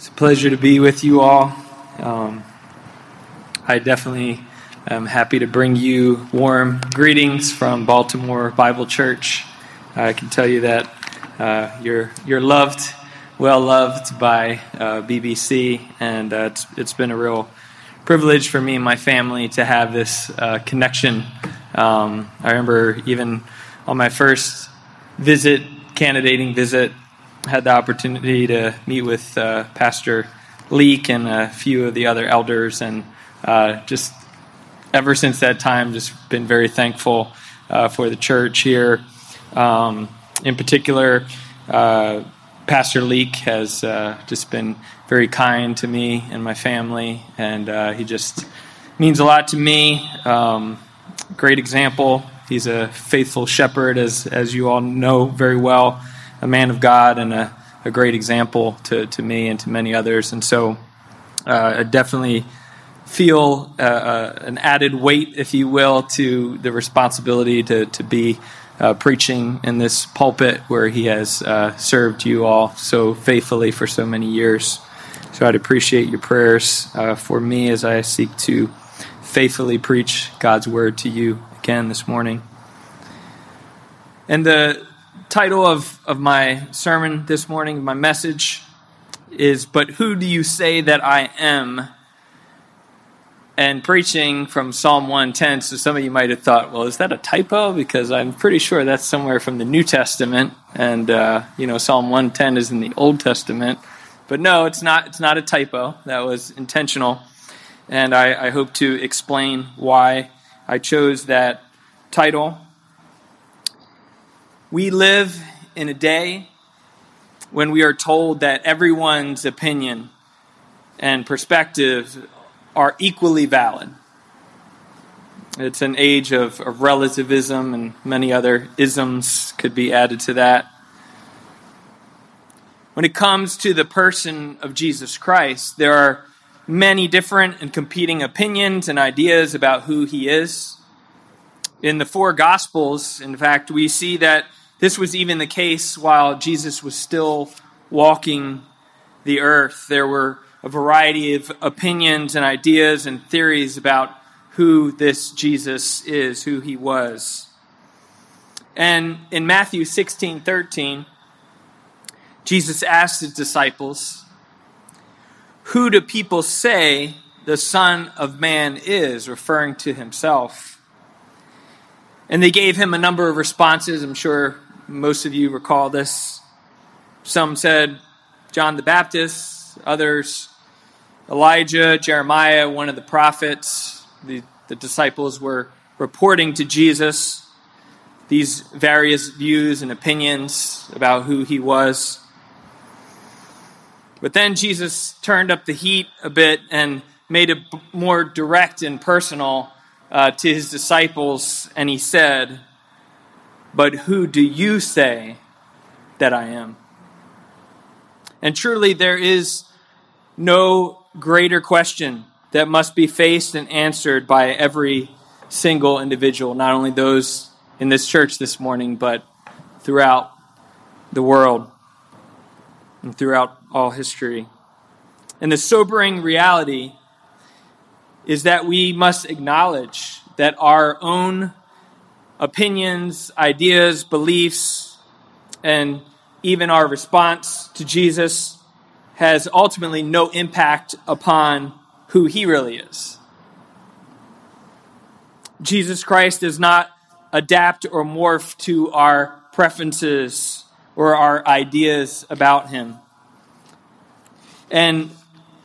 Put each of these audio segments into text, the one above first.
It's a pleasure to be with you all. I definitely am happy to bring you warm greetings from Baltimore Bible Church. I can tell you that you're loved, well loved by BBC, and it's been a real privilege for me and my family to have this connection. I remember even on my first candidating visit, had the opportunity to meet with Pastor Leek and a few of the other elders, and just ever since that time, just been very thankful for the church here. In particular, Pastor Leek has just been very kind to me and my family, and he just means a lot to me. Great example. He's a faithful shepherd, as you all know very well. A man of God and a great example to me and to many others. And so I definitely feel an added weight, if you will, to the responsibility to be preaching in this pulpit where he has served you all so faithfully for so many years. So I'd appreciate your prayers for me as I seek to faithfully preach God's word to you again this morning. And the title of my sermon this morning, my message, is "But Who Do You Say That I Am?" And preaching from Psalm 110. So some of you might have thought, well, is that a typo? Because I'm pretty sure that's somewhere from the New Testament, and Psalm 110 is in the Old Testament. But no, it's not. It's not a typo. That was intentional, and I hope to explain why I chose that title. We live in a day when we are told that everyone's opinion and perspective are equally valid. It's an age of relativism, and many other isms could be added to that. When it comes to the person of Jesus Christ, there are many different and competing opinions and ideas about who he is. In the four Gospels, in fact, we see that this was even the case while Jesus was still walking the earth. There were a variety of opinions and ideas and theories about who this Jesus is, who he was. And in Matthew 16:13, Jesus asked his disciples, "Who do people say the Son of Man is?" referring to himself. And they gave him a number of responses. I'm sure most of you recall this. Some said John the Baptist, others Elijah, Jeremiah, one of the prophets. The disciples were reporting to Jesus these various views and opinions about who he was. But then Jesus turned up the heat a bit and made it more direct and personal to his disciples, and he said, "But who do you say that I am?" And truly there is no greater question that must be faced and answered by every single individual, not only those in this church this morning, but throughout the world and throughout all history. And the sobering reality is that we must acknowledge that our own opinions, ideas, beliefs, and even our response to Jesus has ultimately no impact upon who he really is. Jesus Christ does not adapt or morph to our preferences or our ideas about him. And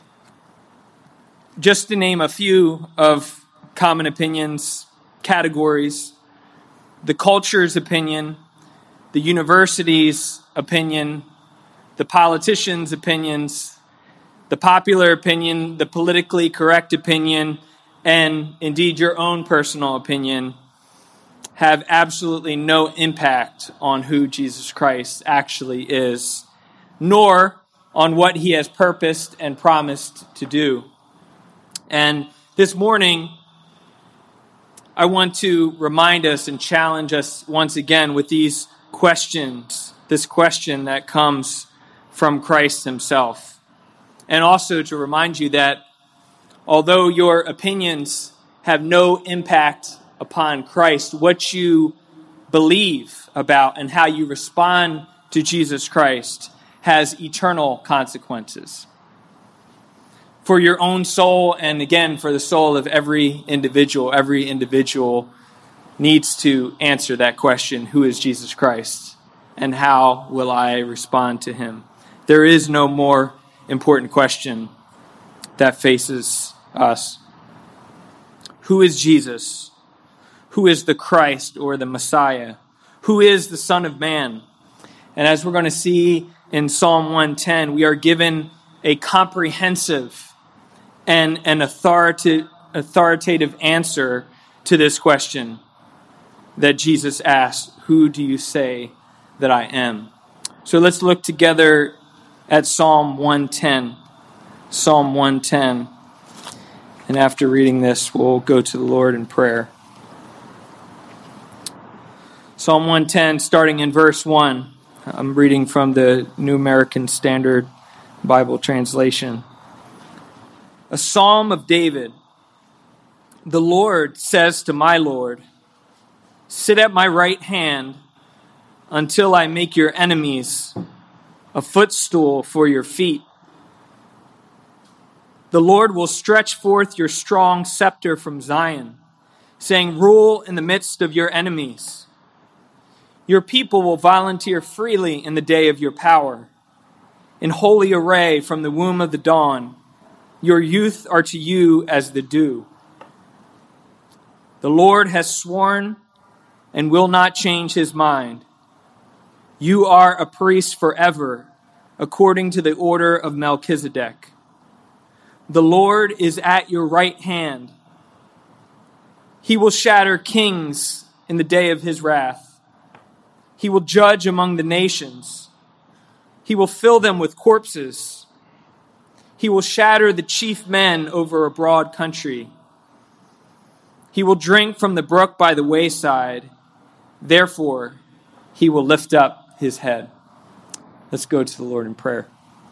just to name a few of common opinions, categories: the culture's opinion, the university's opinion, the politicians' opinions, the popular opinion, the politically correct opinion, and indeed your own personal opinion have absolutely no impact on who Jesus Christ actually is, nor on what he has purposed and promised to do. And this morning, I want to remind us and challenge us once again with these questions, this question that comes from Christ himself. and also to remind you that although your opinions have no impact upon Christ, what you believe about and how you respond to Jesus Christ has eternal consequences for your own soul, and again, for the soul of every individual. Every individual needs to answer that question, who is Jesus Christ, and how will I respond to him? There is no more important question that faces us. Who is Jesus? Who is the Christ or the Messiah? Who is the Son of Man? And as we're going to see in Psalm 110, we are given a comprehensive and an authoritative answer to this question that Jesus asked, who do you say that I am? So let's look together at Psalm 110. Psalm 110. And after reading this, we'll go to the Lord in prayer. Psalm 110, starting in verse 1. I'm reading from the New American Standard Bible translation. A psalm of David. The Lord says to my Lord, sit at my right hand until I make your enemies a footstool for your feet. The Lord will stretch forth your strong scepter from Zion, saying, rule in the midst of your enemies. Your people will volunteer freely in the day of your power. In holy array from the womb of the dawn, your youth are to you as the dew. The Lord has sworn and will not change his mind. You are a priest forever, according to the order of Melchizedek. The Lord is at your right hand. He will shatter kings in the day of his wrath. He will judge among the nations. He will fill them with corpses. He will shatter the chief men over a broad country. He will drink from the brook by the wayside. Therefore, he will lift up his head. Let's go to the Lord in prayer.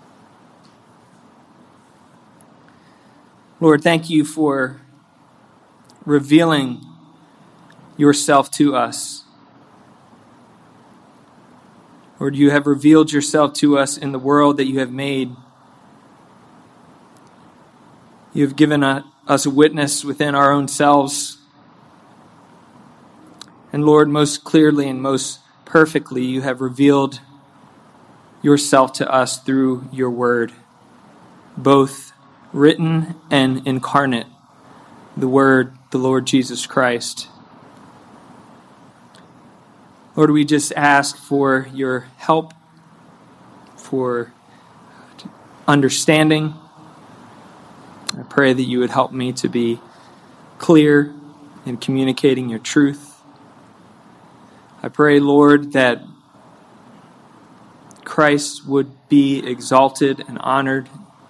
Lord, thank you for revealing yourself to us. Lord, you have revealed yourself to us in the world that you have made. You have given us a witness within our own selves. And Lord, most clearly and most perfectly, you have revealed yourself to us through your word, both written and incarnate, the Word, the Lord Jesus Christ. Lord, we just ask for your help, for understanding. I pray that you would help me to be clear in communicating your truth. I pray, Lord, that Christ would be exalted and honored.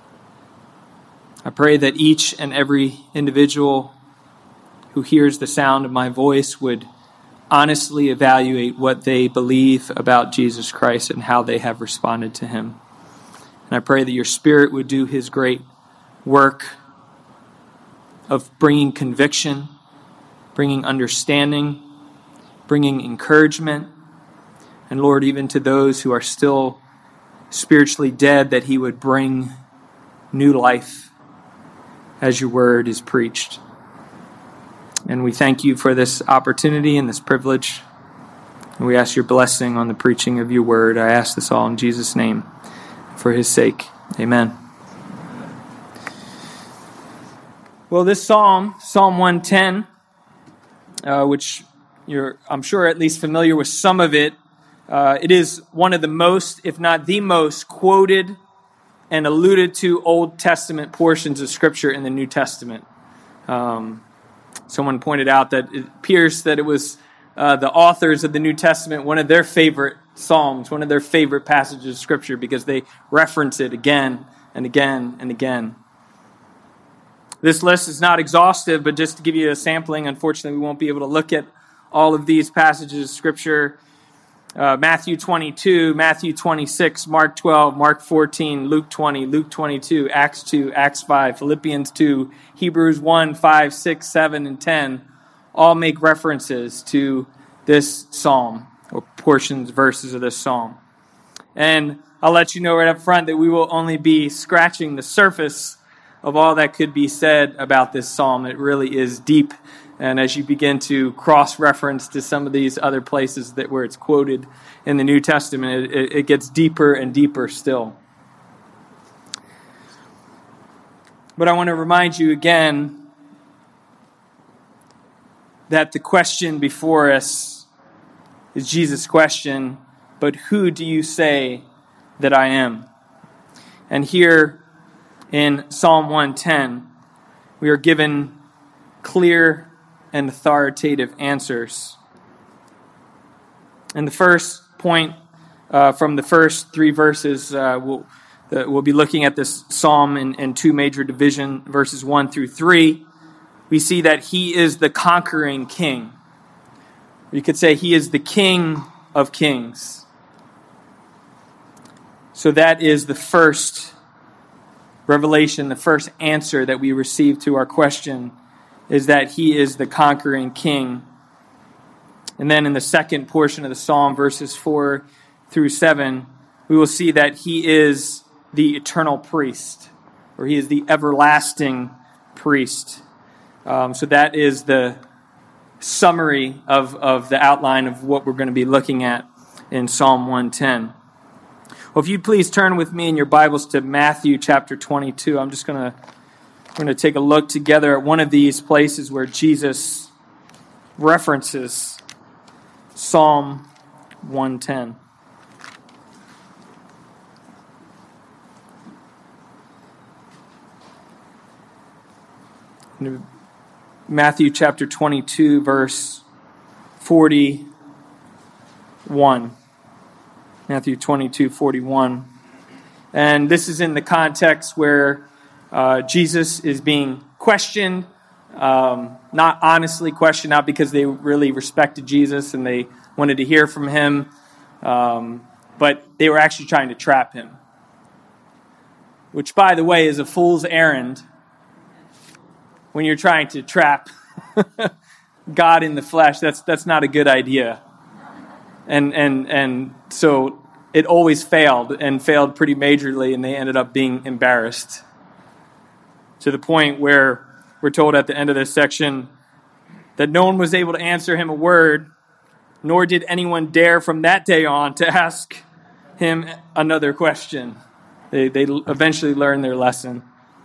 I pray that each and every individual who hears the sound of my voice would honestly evaluate what they believe about Jesus Christ and how they have responded to him. And I pray that your Spirit would do his great work of bringing conviction, bringing understanding, bringing encouragement, and Lord, even to those who are still spiritually dead, that he would bring new life as your word is preached. And we thank you for this opportunity and this privilege. And we ask your blessing on the preaching of your word. I ask this all in Jesus' name, for his sake. Amen. Well, this psalm, Psalm 110, which you're, I'm sure, at least familiar with some of it, it is one of the most, if not the most, quoted and alluded to Old Testament portions of Scripture in the New Testament. Someone pointed out that it appears that it was the authors of the New Testament, one of their favorite psalms, one of their favorite passages of Scripture, because they reference it again and again and again. This list is not exhaustive, but just to give you a sampling, unfortunately we won't be able to look at all of these passages of Scripture. Matthew 22, Matthew 26, Mark 12, Mark 14, Luke 20, Luke 22, Acts 2, Acts 5, Philippians 2, Hebrews 1, 5, 6, 7, and 10 all make references to this psalm, or portions, verses of this psalm. And I'll let you know right up front that we will only be scratching the surface of all that could be said about this psalm. It really is deep. And as you begin to cross-reference to some of these other places where it's quoted in the New Testament, it gets deeper and deeper still. But I want to remind you again that the question before us is Jesus' question, but who do you say that I am? And here in Psalm 110, we are given clear and authoritative answers. And the first point from the first three verses, we'll be looking at this psalm in two major divisions, verses 1 through 3. We see that he is the conquering king. You could say he is the King of Kings. So that is the first revelation, the first answer that we receive to our question, is that he is the conquering king. And then in the second portion of the psalm, verses 4 through 7, we will see that he is the eternal priest, or he is the everlasting priest. So that is the summary of the outline of what we're going to be looking at in Psalm 110. Well, if you'd please turn with me in your Bibles to Matthew chapter 22. We're going to take a look together at one of these places where Jesus references Psalm 110. Matthew chapter 22, verse 41. Matthew 22, 41. And this is in the context where Jesus is being questioned, not honestly questioned, not because they really respected Jesus and they wanted to hear from him, but they were actually trying to trap him. Which, by the way, is a fool's errand when you're trying to trap God in the flesh. That's not a good idea. And so it always failed, and failed pretty majorly, and they ended up being embarrassed. To the point where we're told at the end of this section that no one was able to answer him a word, nor did anyone dare from that day on to ask him another question. They eventually learned their lesson.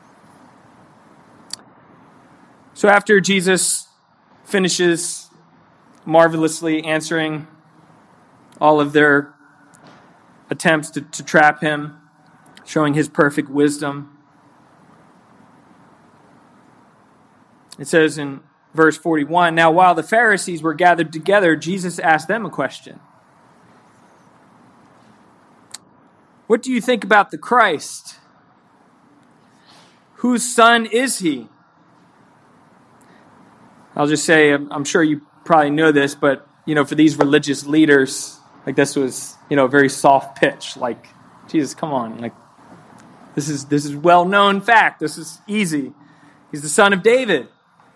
So after Jesus finishes marvelously answering all of their attempts to trap him, showing his perfect wisdom, it says in verse 41, "Now while the Pharisees were gathered together, Jesus asked them a question. 'What do you think about the Christ? Whose son is he?' I'll just say, I'm sure you probably know this, but for these religious leaders, like this was, a very soft pitch. Like, Jesus, come on, like this is well-known fact. This is easy. He's the son of David.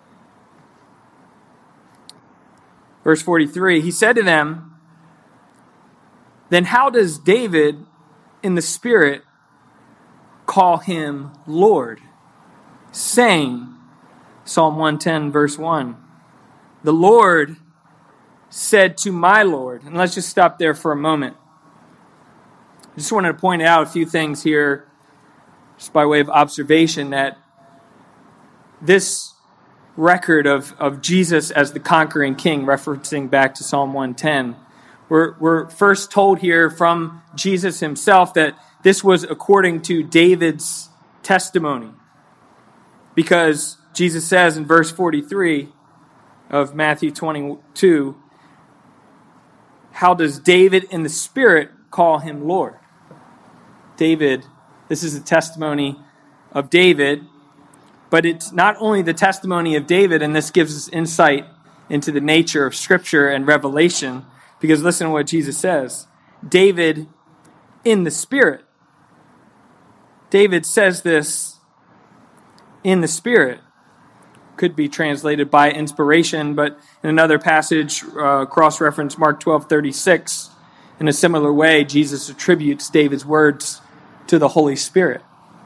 Verse 43, he said to them, "Then how does David in the Spirit call him Lord, saying," Psalm 110, verse 1, "The Lord said to my Lord." And let's just stop there for a moment. I just wanted to point out a few things here, just by way of observation, that this record of Jesus as the conquering king, referencing back to Psalm 110, we're first told here from Jesus himself that this was according to David's testimony. Because Jesus says in verse 43 of Matthew 22, "How does David in the Spirit call him Lord?" David, this is a testimony of David, but it's not only the testimony of David, and this gives us insight into the nature of Scripture and revelation, Because listen to what Jesus says. David in the Spirit. David says this in the Spirit. Could be translated by inspiration, but in another passage, cross-reference Mark 12:36, in a similar way, Jesus attributes David's words to the Holy Spirit.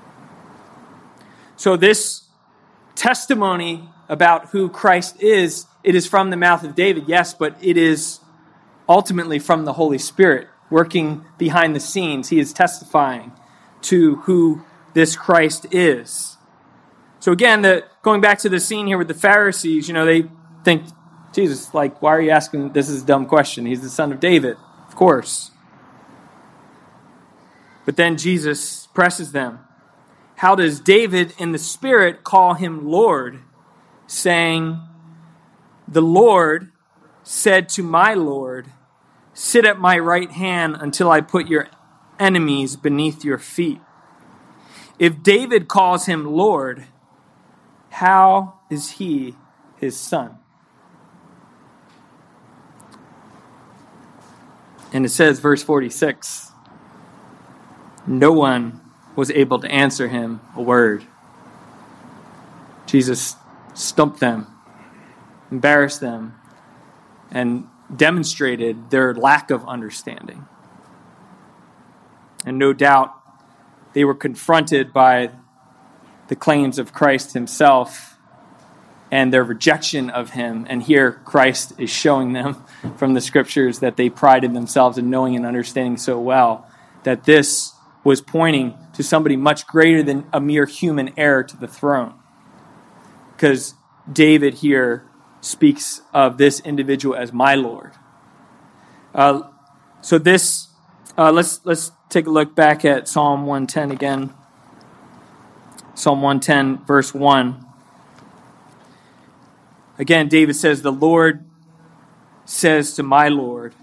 So this testimony about who Christ is, it is from the mouth of David, yes, but it is ultimately from the Holy Spirit working behind the scenes. He is testifying to who this Christ is. So again, going back to the scene here with the Pharisees, they think, Jesus, why are you asking this is a dumb question? He's the son of David, of course. But then Jesus presses them. How does David in the Spirit call him Lord, saying, the Lord said to my Lord, sit at my right hand until I put your enemies beneath your feet. If David calls him Lord, how is he his son? And it says, verse 46, no one was able to answer him a word. Jesus stumped them, embarrassed them, and demonstrated their lack of understanding. And no doubt they were confronted by the claims of Christ himself and their rejection of him. And here Christ is showing them from the scriptures that they prided themselves in knowing and understanding so well, that this was pointing to somebody much greater than a mere human heir to the throne. Because David here speaks of this individual as my Lord. So this, let's take a look back at Psalm 110 again. Psalm 110, verse 1. Again, David says, the Lord says to my Lord.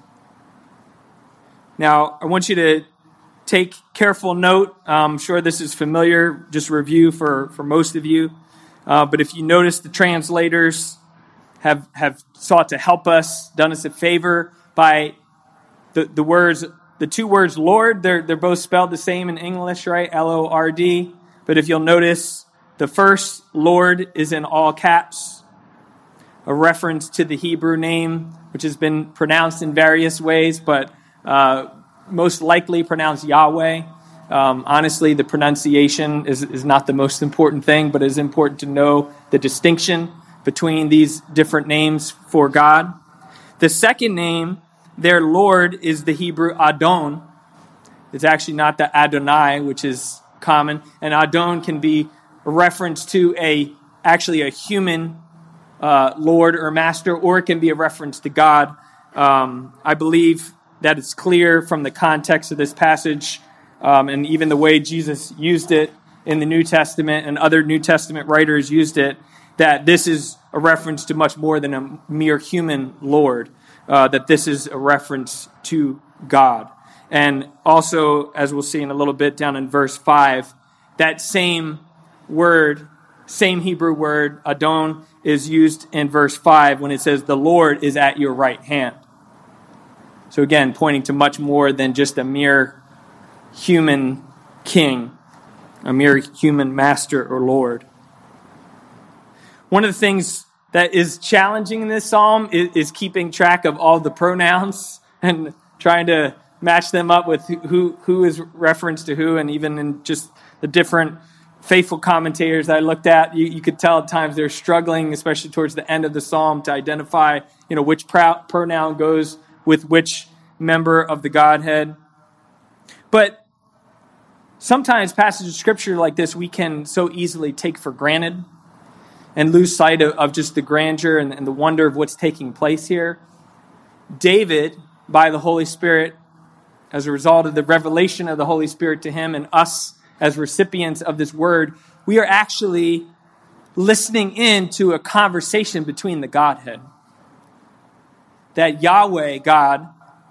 Now, I want you to take careful note. I'm sure this is familiar, just review for most of you. But if you notice, the translators have sought to help us, done us a favor by the words, the two words Lord. They're both spelled the same in English, right? L-O-R-D. But if you'll notice, the first Lord is in all caps, a reference to the Hebrew name, which has been pronounced in various ways, but most likely pronounced Yahweh. Honestly, the pronunciation is not the most important thing, but it is important to know the distinction between these different names for God. The second name, their Lord, is the Hebrew Adon. It's actually not the Adonai, which is common. And Adon can be a reference to actually a human Lord or master, or it can be a reference to God. I believe that it's clear from the context of this passage and even the way Jesus used it in the New Testament and other New Testament writers used it, that this is a reference to much more than a mere human Lord, that this is a reference to God. And also, as we'll see in a little bit down in verse 5, that same word, same Hebrew word, Adon, is used in verse 5 when it says, the Lord is at your right hand. So again, pointing to much more than just a mere human king, a mere human master or Lord. One of the things that is challenging in this psalm is keeping track of all the pronouns and trying to match them up with who is referenced to who, and even in just the different faithful commentators that I looked at, you could tell at times they're struggling, especially towards the end of the psalm, to identify, which pronoun goes with which member of the Godhead. But sometimes passages of scripture like this we can so easily take for granted and lose sight of just the grandeur and the wonder of what's taking place here. David, by the Holy Spirit, as a result of the revelation of the Holy Spirit to him and us as recipients of this word, we are actually listening in to a conversation between the Godhead. That Yahweh, God,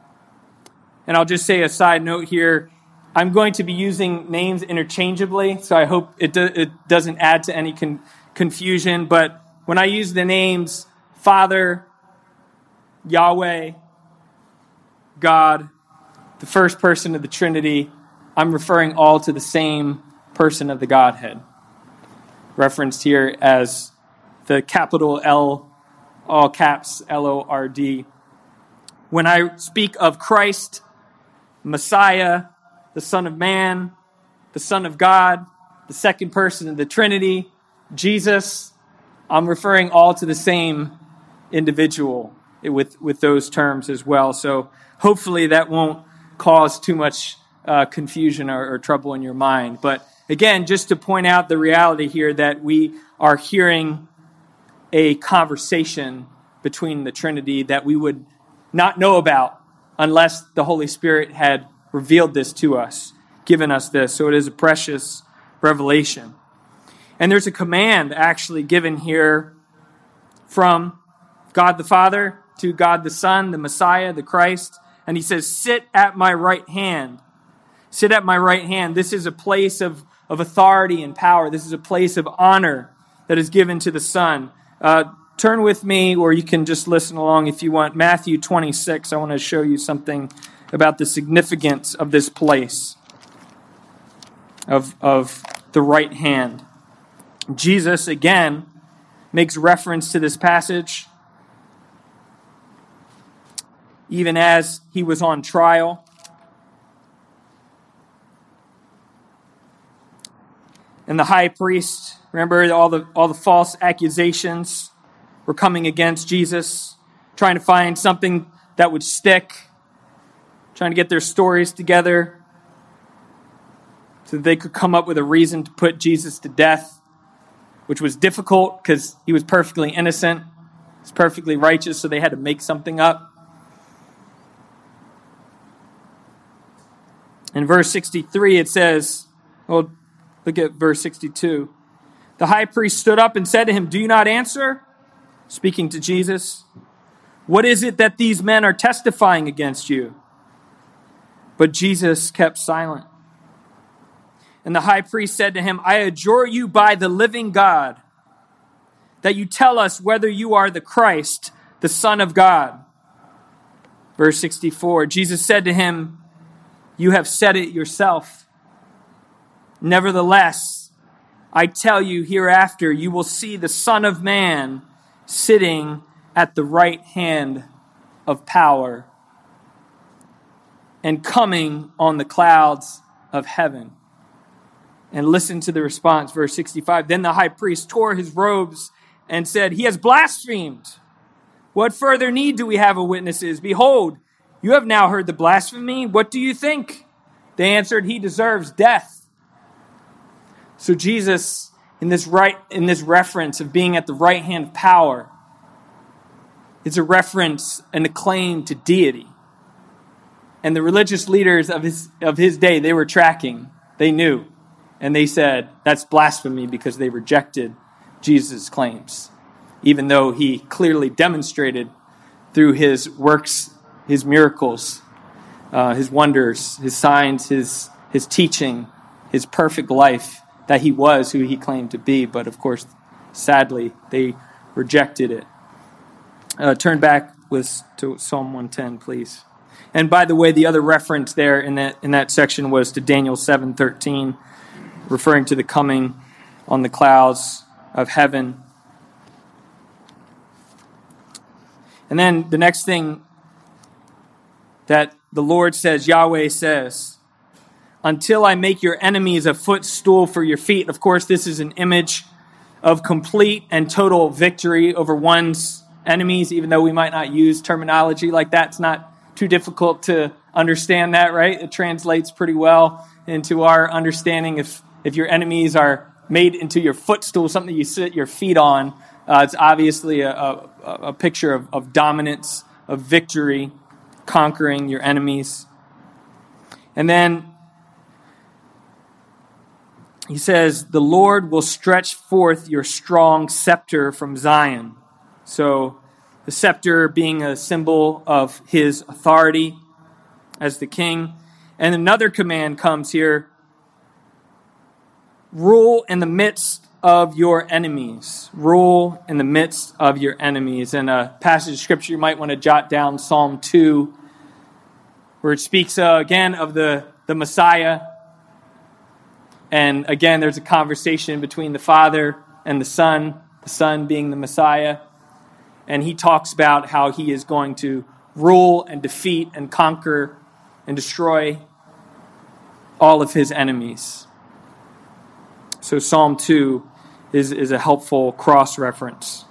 and I'll just say a side note here, I'm going to be using names interchangeably, so I hope it doesn't add to any confusion, but when I use the names Father, Yahweh, God, the first person of the Trinity, I'm referring all to the same person of the Godhead, referenced here as the capital L, all caps, Lord. When I speak of Christ, Messiah, the Son of Man, the Son of God, the second person of the Trinity, Jesus, I'm referring all to the same individual with those terms as well. So hopefully that won't cause too much confusion or trouble in your mind. But again, just to point out the reality here that we are hearing a conversation between the Trinity that we would not know about unless the Holy Spirit had revealed this to us, given us this. So it is a precious revelation. And there's a command actually given here from God the Father to God the Son, the Messiah, the Christ. And he says, sit at my right hand. Sit at my right hand. This is a place of authority and power. This is a place of honor that is given to the Son. Turn with me, or you can just listen along if you want. Matthew 26. I want to show you something about the significance of this place of the right hand. Jesus, again, makes reference to this passage even as he was on trial. And the high priest, remember all the false accusations were coming against Jesus, trying to find something that would stick, trying to get their stories together so that they could come up with a reason to put Jesus to death, which was difficult because he was perfectly innocent. He's perfectly righteous, so they had to make something up. In verse 63, it says, well, look at verse 62. The high priest stood up and said to him, do you not answer? Speaking to Jesus. What is it that these men are testifying against you? But Jesus kept silent. And the high priest said to him, I adjure you by the living God, that you tell us whether you are the Christ, the Son of God. Verse 64, Jesus said to him, you have said it yourself. Nevertheless, I tell you, hereafter you will see the Son of Man sitting at the right hand of power and coming on the clouds of heaven. And listen to the response, verse 65. Then the high priest tore his robes and said, he has blasphemed. What further need do we have of witnesses? Behold, you have now heard the blasphemy. What do you think? They answered, he deserves death. So Jesus, in this reference of being at the right hand of power, it's a reference and a claim to deity. And the religious leaders of his day, they were tracking. They knew. And they said, that's blasphemy because they rejected Jesus' claims. Even though he clearly demonstrated through his works, his miracles, his wonders, his signs, his teaching, his perfect life, that he was who he claimed to be. But of course, sadly, they rejected it. Turn back to Psalm 110, please. And by the way, the other reference there in that section was to Daniel 7:13, referring to the coming on the clouds of heaven. And then the next thing that the Lord says, Yahweh says, until I make your enemies a footstool for your feet. Of course, this is an image of complete and total victory over one's enemies, even though we might not use terminology like that. It's not too difficult to understand that, right? It translates pretty well into our understanding. If your enemies are made into your footstool, something you sit your feet on, it's obviously a picture of dominance, of victory, conquering your enemies. And then he says, the Lord will stretch forth your strong scepter from Zion. So the scepter being a symbol of his authority as the king. And another command comes here. Rule in the midst of your enemies. Rule in the midst of your enemies. In a passage of scripture, you might want to jot down Psalm 2, where it speaks again of the Messiah. And again, there's a conversation between the Father and the Son being the Messiah. And he talks about how he is going to rule and defeat and conquer and destroy all of his enemies. So Psalm 2 is a helpful cross-reference.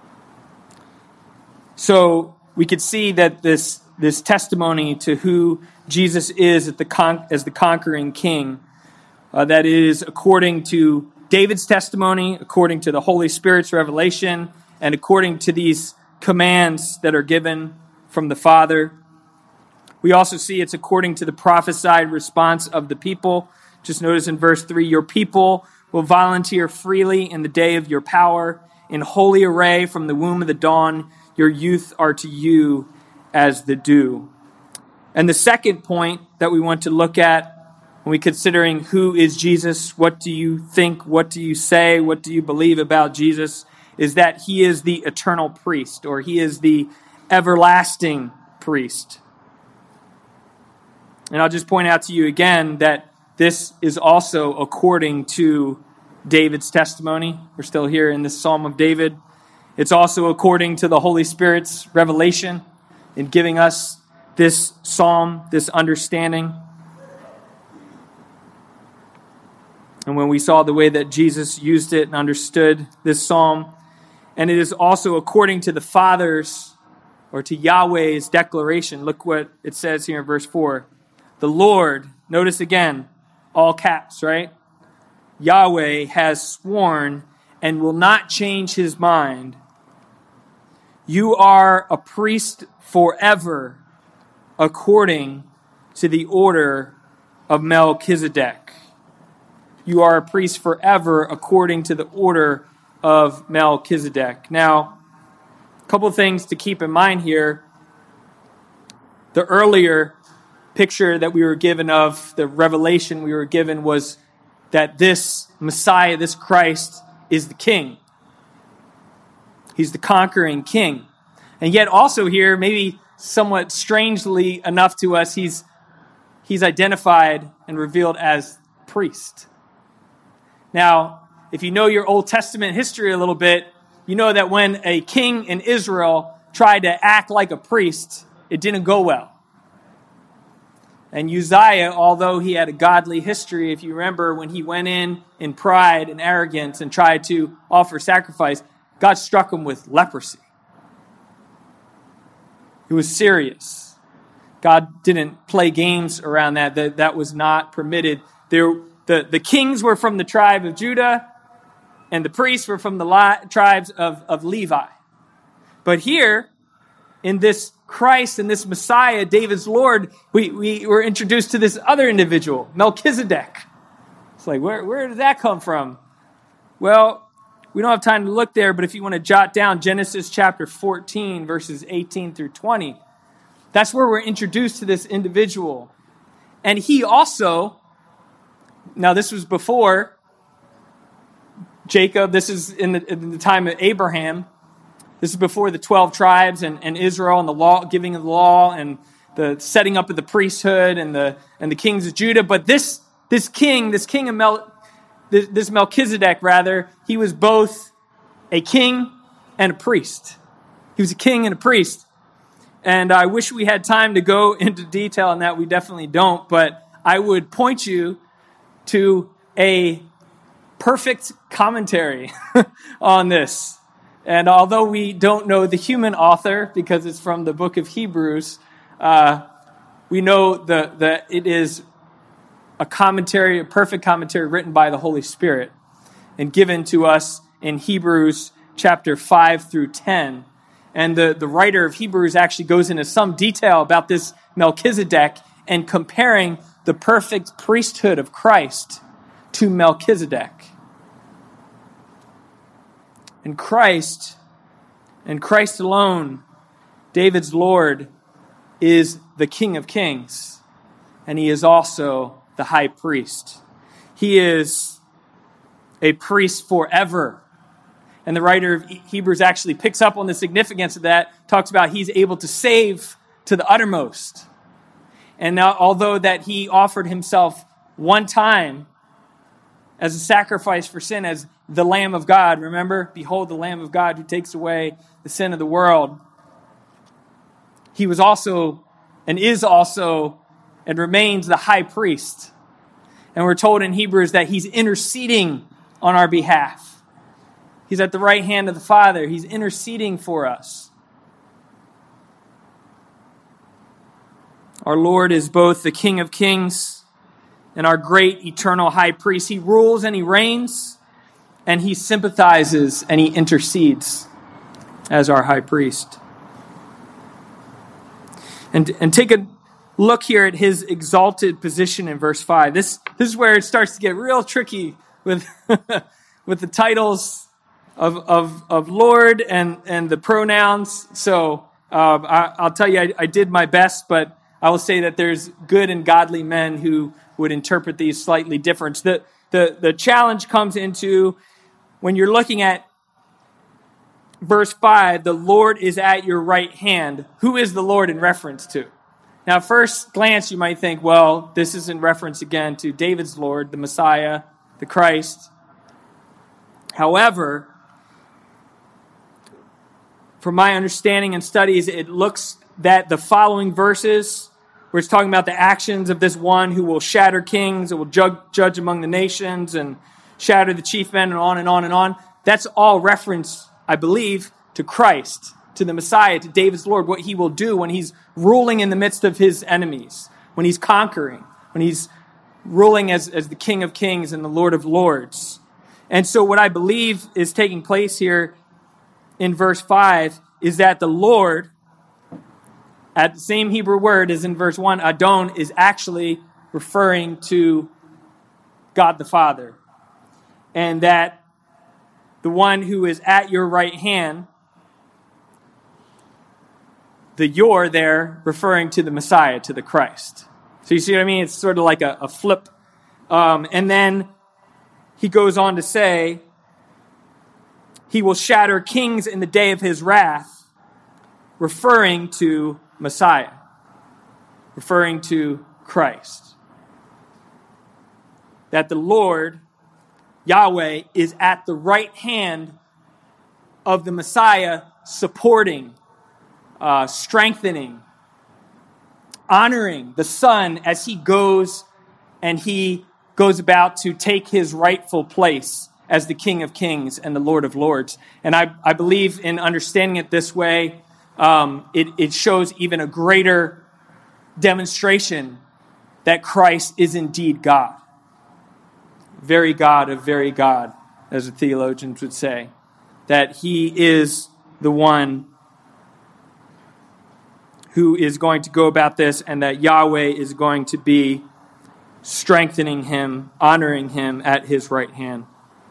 So we could see that this testimony to who Jesus is as the conquering king, that is according to David's testimony, according to the Holy Spirit's revelation, and according to these commands that are given from the Father. We also see it's according to the prophesied response of the people. Just notice in verse 3, your people will volunteer freely in the day of your power. In holy array from the womb of the dawn, your youth are to you as the dew. And the second point that we want to look at when we're considering who is Jesus, what do you think, what do you say, what do you believe about Jesus, is that he is the eternal priest, or he is the everlasting priest. And I'll just point out to you again that this is also according to David's testimony. We're still here in this Psalm of David. It's also according to the Holy Spirit's revelation in giving us this psalm, this understanding. And when we saw the way that Jesus used it and understood this psalm, and it is also according to the Father's, or to Yahweh's declaration. Look what it says here in verse 4. The Lord, notice again, all caps, right? Yahweh has sworn and will not change his mind. You are a priest forever according to the order of Melchizedek. You are a priest forever according to the order of Melchizedek. Now, a couple of things to keep in mind here. The earlier picture that we were given of, the revelation we were given, was that this Messiah, this Christ, is the king. He's the conquering king. And yet also here, maybe somewhat strangely enough to us, he's identified and revealed as priest. Now, if you know your Old Testament history a little bit, you know that when a king in Israel tried to act like a priest, it didn't go well. And Uzziah, although he had a godly history, if you remember, when he went in pride and arrogance and tried to offer sacrifice, God struck him with leprosy. It was serious. God didn't play games around that. That was not permitted. The kings were from the tribe of Judah, and the priests were from the tribes of Levi. But here, in this Christ and this Messiah, David's Lord, we were introduced to this other individual, Melchizedek. It's like, where did that come from? Well, we don't have time to look there, but if you want to jot down Genesis chapter 14, verses 18 through 20, that's where we're introduced to this individual. And he also, now this was before Jacob, this is in the time of Abraham. This is before the 12 tribes and Israel and the law, giving of the law and the setting up of the priesthood and the kings of Judah. But this Melchizedek, rather, he was both a king and a priest. He was a king and a priest. And I wish we had time to go into detail on that. We definitely don't. But I would point you to a perfect commentary on this. And although we don't know the human author, because it's from the book of Hebrews, we know that it is a perfect commentary written by the Holy Spirit and given to us in Hebrews chapter 5 through 10. And the writer of Hebrews actually goes into some detail about this Melchizedek and comparing the perfect priesthood of Christ to Melchizedek. And Christ alone, David's Lord, is the King of Kings, and he is also the high priest. He is a priest forever. And the writer of Hebrews actually picks up on the significance of that, talks about he's able to save to the uttermost. And now, although that he offered himself one time as a sacrifice for sin, as the Lamb of God, remember, behold the Lamb of God who takes away the sin of the world, he was also and is also and remains the high priest. And we're told in Hebrews that he's interceding on our behalf. He's at the right hand of the Father. He's interceding for us. Our Lord is both the King of Kings and our great eternal high priest. He rules and he reigns, and he sympathizes and he intercedes as our high priest. And take a look here at his exalted position in verse 5. This is where it starts to get real tricky with with the titles of Lord and the pronouns. So I'll tell you, I did my best, but I will say that there's good and godly men who would interpret these slightly different. The challenge comes into when you're looking at verse 5, the Lord is at your right hand. Who is the Lord in reference to? Now, at first glance, you might think, well, this is in reference again to David's Lord, the Messiah, the Christ. However, from my understanding and studies, it looks that the following verses, where it's talking about the actions of this one who will shatter kings, and will judge among the nations, and shatter the chief men, and on and on and on, that's all reference, I believe, to Christ, to the Messiah, to David's Lord, what he will do when he's ruling in the midst of his enemies, when he's conquering, when he's ruling as the King of Kings and the Lord of Lords. And so what I believe is taking place here in verse 5 is that the Lord, at the same Hebrew word as in verse 1, Adon, is actually referring to God the Father. And that the one who is at your right hand, the your there referring to the Messiah, to the Christ. So you see what I mean? It's sort of like a flip. And then he goes on to say, he will shatter kings in the day of his wrath, referring to Messiah, referring to Christ. That the Lord, Yahweh, is at the right hand of the Messiah, supporting, strengthening, honoring the Son as he goes about to take his rightful place as the King of Kings and the Lord of Lords. And I believe in understanding it this way, it shows even a greater demonstration that Christ is indeed God. Very God of very God, as the theologians would say. That he is the one who is going to go about this, and that Yahweh is going to be strengthening him, honoring him at his right hand.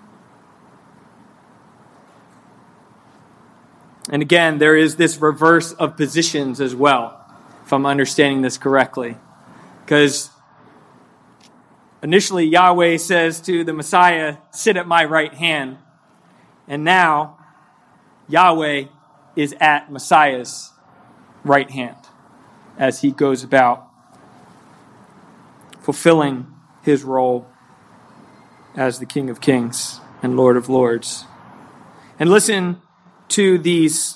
And again, there is this reverse of positions as well, if I'm understanding this correctly. Because initially Yahweh says to the Messiah, sit at my right hand. And now Yahweh is at Messiah's right hand as he goes about fulfilling his role as the King of Kings and Lord of Lords. And listen to these.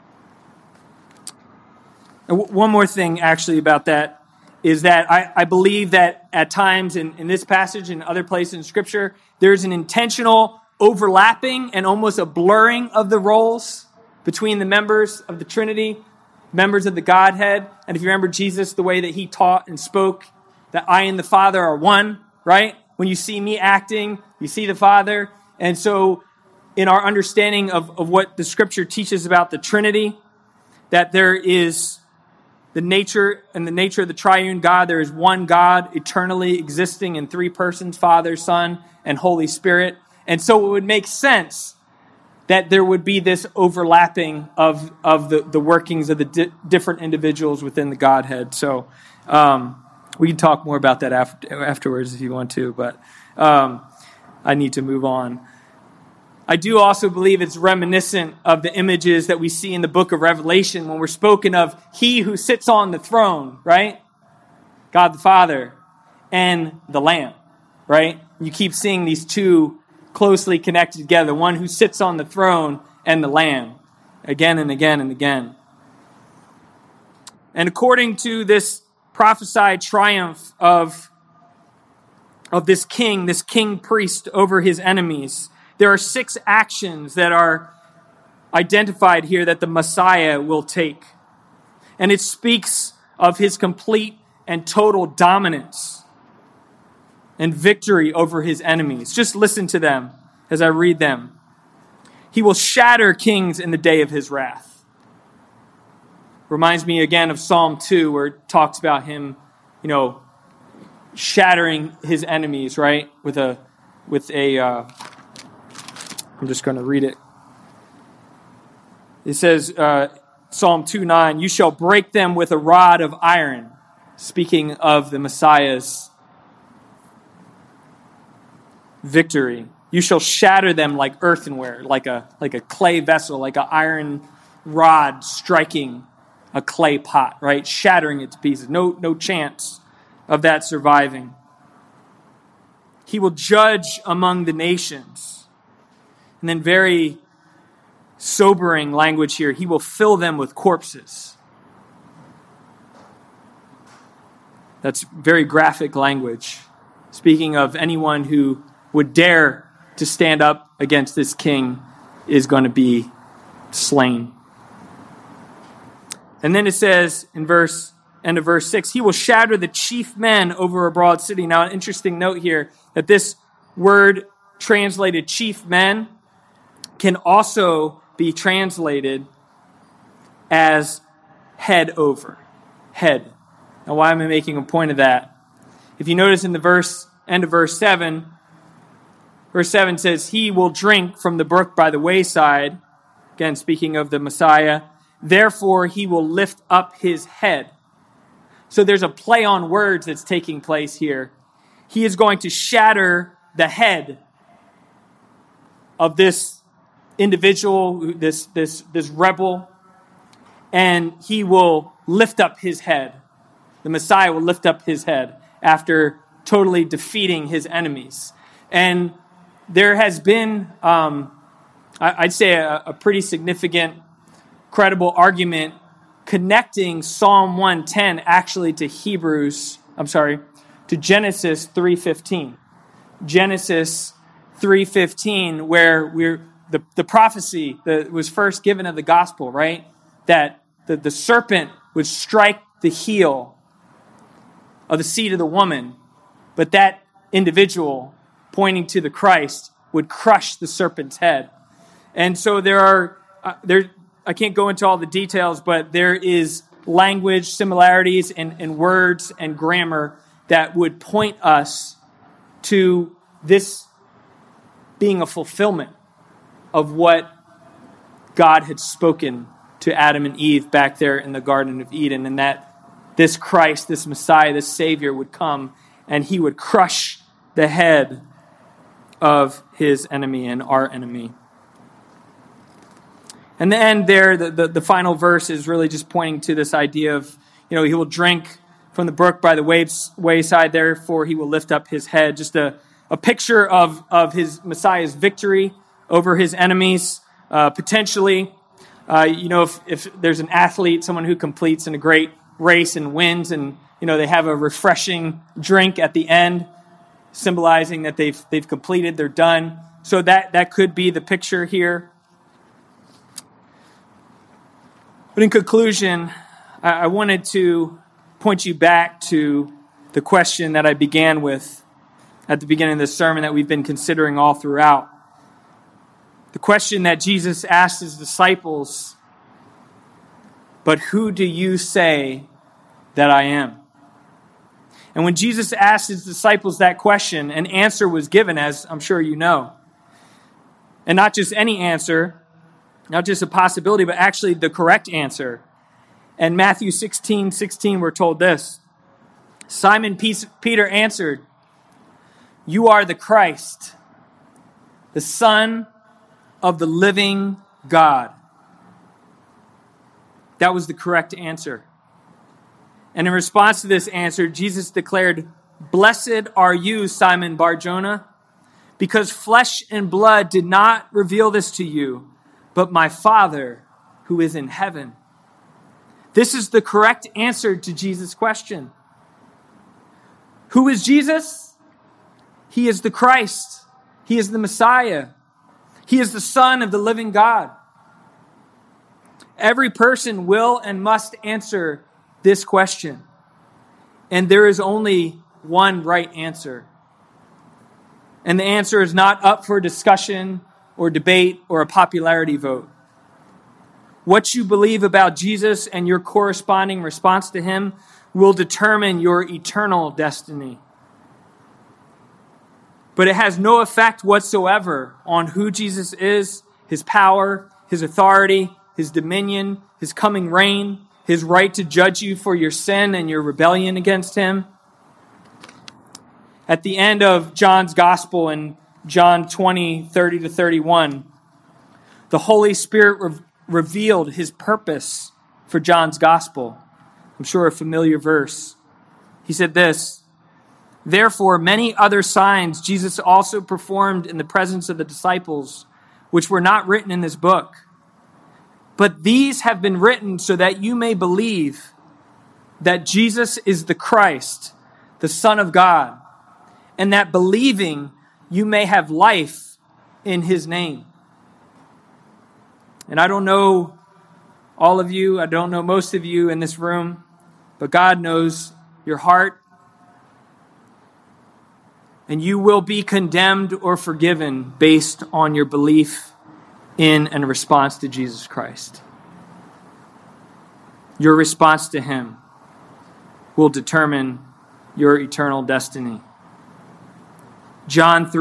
One more thing actually about that is that I believe that at times in this passage and other places in Scripture, there's an intentional overlapping and almost a blurring of the roles between the members of the Trinity, members of the Godhead. And if you remember Jesus, the way that he taught and spoke, that I and the Father are one, right? When you see me acting, you see the Father. And so in our understanding of what the Scripture teaches about the Trinity, that there is the nature of the triune God. There is one God eternally existing in three persons, Father, Son, and Holy Spirit. And so it would make sense that there would be this overlapping of the workings of the different individuals within the Godhead. So we can talk more about that afterwards if you want to, but I need to move on. I do also believe it's reminiscent of the images that we see in the book of Revelation when we're spoken of he who sits on the throne, right? God the Father and the Lamb, right? You keep seeing these two closely connected together, one who sits on the throne and the Lamb, again and again and again. And according to this prophesied triumph of this king priest over his enemies, there are 6 actions that are identified here that the Messiah will take. And it speaks of his complete and total dominance and victory over his enemies. Just listen to them as I read them. He will shatter kings in the day of his wrath. Reminds me again of Psalm 2, where it talks about him, shattering his enemies, right? I'm just going to read it. It says, Psalm 2:9, you shall break them with a rod of iron. Speaking of the Messiah's victory. You shall shatter them like earthenware, like a clay vessel, like an iron rod striking a clay pot, right? Shattering it to pieces. No chance of that surviving. He will judge among the nations. And then very sobering language here. He will fill them with corpses. That's very graphic language. Speaking of anyone who would dare to stand up against this king is going to be slain. And then it says in end of verse 6, he will shatter the chief men over a broad city. Now, an interesting note here that this word translated chief men can also be translated as head over. Head. Now, why am I making a point of that? If you notice in the end of verse 7, verse 7 says, he will drink from the brook by the wayside. Again, speaking of the Messiah. Therefore, he will lift up his head. So there's a play on words that's taking place here. He is going to shatter the head of this individual, this rebel, and he will lift up his head. The Messiah will lift up his head after totally defeating his enemies. And there has been, I'd say, a pretty significant, credible argument connecting Psalm 110 actually to Genesis 3:15. Genesis 3:15, where the prophecy that was first given of the gospel, right? That the serpent would strike the heel of the seed of the woman, but that individual, pointing to the Christ, would crush the serpent's head. And so I can't go into all the details, but there is language similarities in words and grammar that would point us to this being a fulfillment of what God had spoken to Adam and Eve back there in the Garden of Eden, and that this Christ, this Messiah, this Savior would come and he would crush the head of his enemy and our enemy. And the end there, the final verse is really just pointing to this idea of, he will drink from the brook by the wayside, therefore he will lift up his head. Just a picture of his Messiah's victory over his enemies, potentially. If there's an athlete, someone who completes in a great race and wins, and they have a refreshing drink at the end, symbolizing that they've completed, they're done. So that could be the picture here. But in conclusion, I wanted to point you back to the question that I began with at the beginning of the sermon that we've been considering all throughout. The question that Jesus asked his disciples, but who do you say that I am? And when Jesus asked his disciples that question, an answer was given, as I'm sure you know. And not just any answer, not just a possibility, but actually the correct answer. And Matthew 16:16, we're told this. Simon Peter answered, "You are the Christ, the Son of the living God." That was the correct answer. And in response to this answer, Jesus declared, "Blessed are you, Simon Bar-Jonah, because flesh and blood did not reveal this to you, but my Father who is in heaven." This is the correct answer to Jesus' question. Who is Jesus? He is the Christ. He is the Messiah. He is the Son of the living God. Every person will and must answer this question. And there is only one right answer. And the answer is not up for discussion or debate or a popularity vote. What you believe about Jesus and your corresponding response to him will determine your eternal destiny. But it has no effect whatsoever on who Jesus is, his power, his authority, his dominion, his coming reign, his right to judge you for your sin and your rebellion against him. At the end of John's gospel in John 20:30-31, the Holy Spirit revealed his purpose for John's gospel. I'm sure a familiar verse. He said this, "Therefore, many other signs Jesus also performed in the presence of the disciples, which were not written in this book. But these have been written so that you may believe that Jesus is the Christ, the Son of God, and that believing you may have life in his name." And I don't know all of you, I don't know most of you in this room, but God knows your heart. And you will be condemned or forgiven based on your belief in and response to Jesus Christ. Your response to him will determine your eternal destiny. John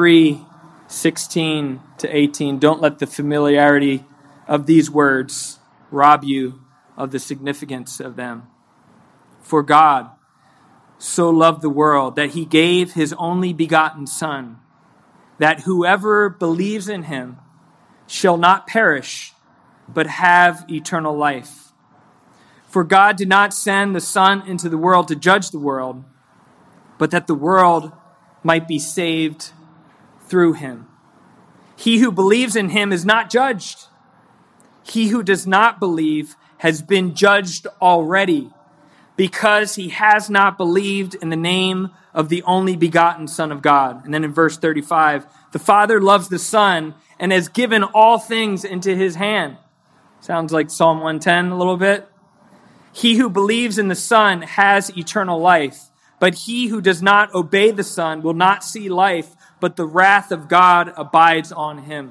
3:16-18. Don't let the familiarity of these words rob you of the significance of them. "For God so loved the world that he gave his only begotten Son, that whoever believes in him shall not perish, but have eternal life. For God did not send the Son into the world to judge the world, but that the world might be saved through him. He who believes in him is not judged. He who does not believe has been judged already, because he has not believed in the name of the only begotten Son of God." And then in verse 35, "The Father loves the Son and has given all things into his hand." Sounds like Psalm 110 a little bit. "He who believes in the Son has eternal life, but he who does not obey the Son will not see life, but the wrath of God abides on him."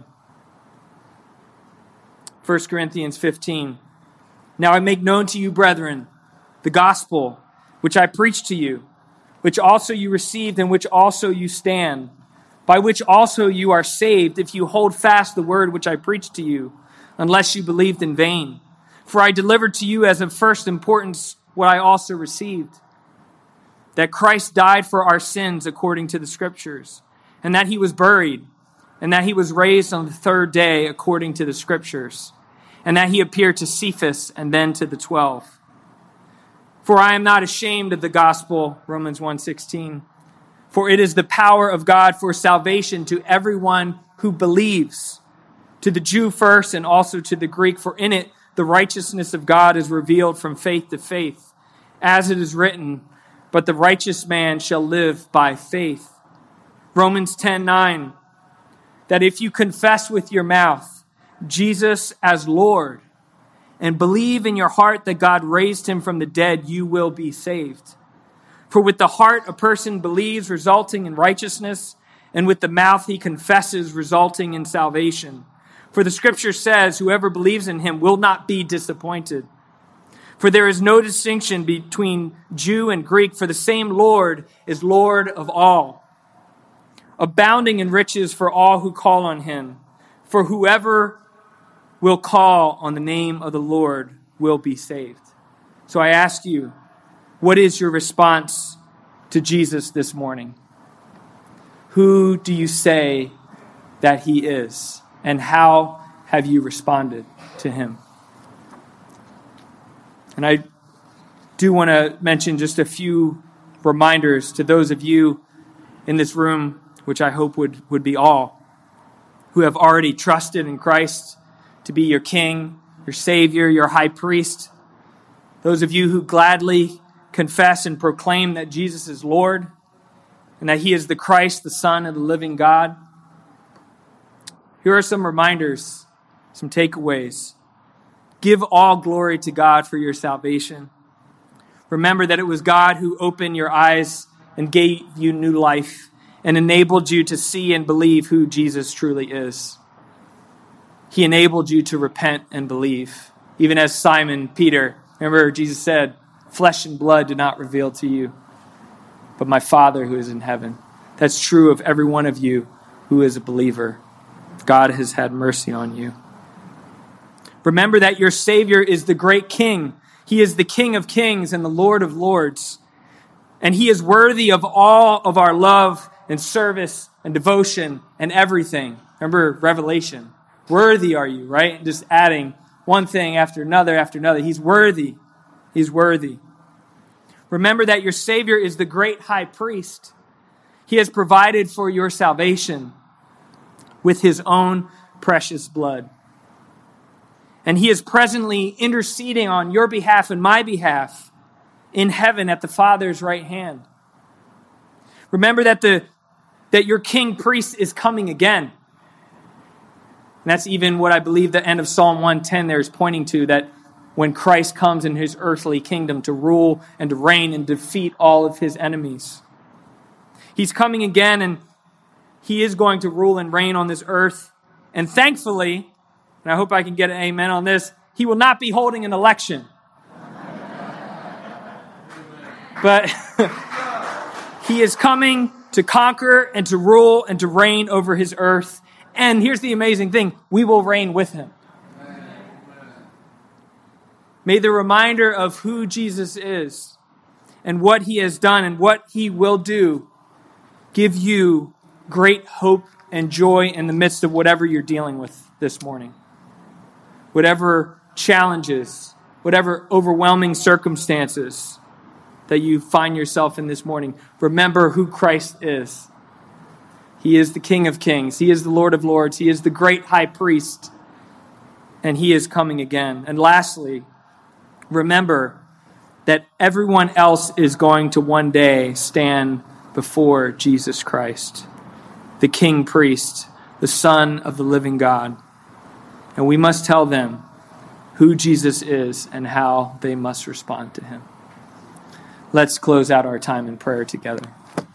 1 Corinthians 15. "Now I make known to you, brethren, the gospel which I preached to you, which also you received, in which also you stand, by which also you are saved, if you hold fast the word which I preached to you, unless you believed in vain. For I delivered to you as of first importance what I also received, that Christ died for our sins according to the Scriptures, and that he was buried, and that he was raised on the third day according to the Scriptures, and that he appeared to Cephas and then to the 12. For I am not ashamed of the gospel," Romans 1:16, "for it is the power of God for salvation to everyone who believes, to the Jew first and also to the Greek, for in it the righteousness of God is revealed from faith to faith, as it is written, but the righteous man shall live by faith." Romans 10:9, "that if you confess with your mouth Jesus as Lord and believe in your heart that God raised him from the dead, you will be saved. For with the heart a person believes, resulting in righteousness, and with the mouth he confesses, resulting in salvation. For the Scripture says, whoever believes in him will not be disappointed. For there is no distinction between Jew and Greek, for the same Lord is Lord of all, abounding in riches for all who call on him. For whoever will call on the name of the Lord will be saved." So I ask you, what is your response to Jesus this morning? Who do you say that he is? And how have you responded to him? And I do want to mention just a few reminders to those of you in this room, which I hope would be all, who have already trusted in Christ to be your King, your Savior, your High Priest. Those of you who gladly confess and proclaim that Jesus is Lord and that He is the Christ, the Son of the living God. Here are some reminders, some takeaways. Give all glory to God for your salvation. Remember that it was God who opened your eyes and gave you new life and enabled you to see and believe who Jesus truly is. He enabled you to repent and believe. Even as Simon Peter, remember Jesus said, flesh and blood did not reveal to you, but my Father who is in heaven. That's true of every one of you who is a believer. God has had mercy on you. Remember that your Savior is the great King. He is the King of kings and the Lord of lords. And He is worthy of all of our love and service and devotion and everything. Remember Revelation. Worthy are you, right? Just adding one thing after another after another. He's worthy. He's worthy. Remember that your Savior is the great high priest. He has provided for your salvation with His own precious blood. And He is presently interceding on your behalf and my behalf in heaven at the Father's right hand. Remember that your king priest is coming again. And that's even what I believe the end of Psalm 110 there is pointing to, that when Christ comes in His earthly kingdom to rule and to reign and defeat all of His enemies. He's coming again, and He is going to rule and reign on this earth. And thankfully, and I hope I can get an amen on this, He will not be holding an election. But He is coming to conquer and to rule and to reign over His earth. And here's the amazing thing, we will reign with Him. May the reminder of who Jesus is and what He has done and what He will do give you great hope and joy in the midst of whatever you're dealing with this morning. Whatever challenges, whatever overwhelming circumstances that you find yourself in this morning, remember who Christ is. He is the King of kings. He is the Lord of lords. He is the great high priest. And He is coming again. And lastly, remember that everyone else is going to one day stand before Jesus Christ, the King priest, the Son of the living God. And we must tell them who Jesus is and how they must respond to Him. Let's close out our time in prayer together.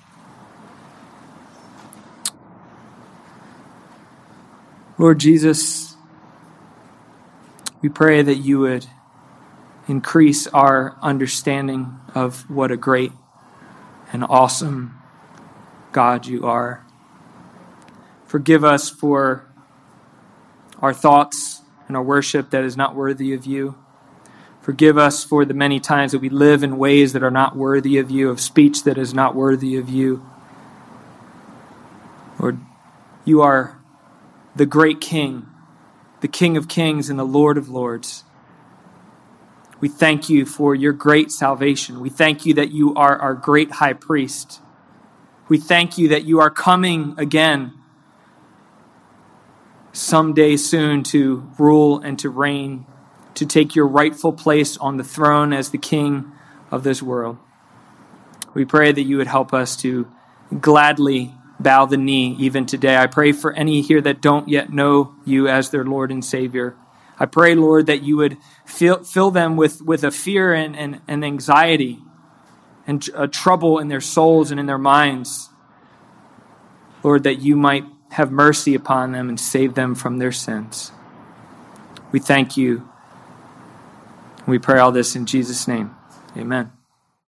Lord Jesus, we pray that You would increase our understanding of what a great and awesome God You are. Forgive us for our thoughts and our worship that is not worthy of You. Forgive us for the many times that we live in ways that are not worthy of You, of speech that is not worthy of You. Lord, You are the great King, the King of kings and the Lord of lords. We thank You for Your great salvation. We thank You that You are our great high priest. We thank You that You are coming again someday soon to rule and to reign, to take Your rightful place on the throne as the King of this world. We pray that You would help us to gladly bow the knee even today. I pray for any here that don't yet know You as their Lord and Savior. I pray, Lord, that You would fill them with a fear and anxiety and a trouble in their souls and in their minds. Lord, that You might have mercy upon them and save them from their sins. We thank You. We pray all this in Jesus' name. Amen.